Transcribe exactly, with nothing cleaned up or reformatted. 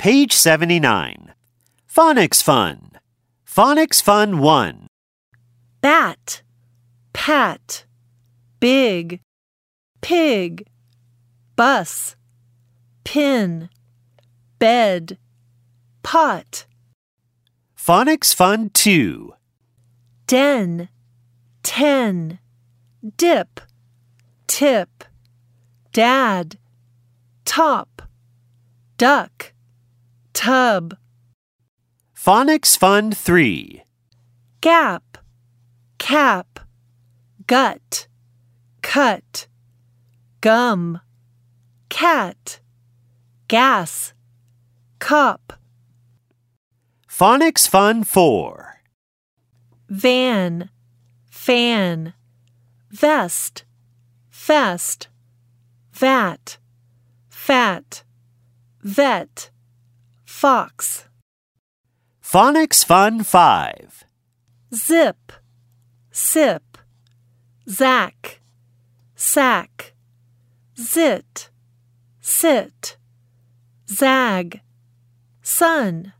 Page seventy-nine. Phonics Fun. Phonics Fun one. Bat, pat, big, pig, bus, pin, bed, pot. Phonics Fun two. Den, ten, dip, tip, dad, top, duck, tub. Phonics Fun three. Gap, cap, gut, cut, gum, cat, gas, cup. Phonics Fun four. Van, fan, vest, fest, vat, fat, vet, fox. Phonics Fun five. Zip, sip, zack, sack, zit, sit, zag, sun.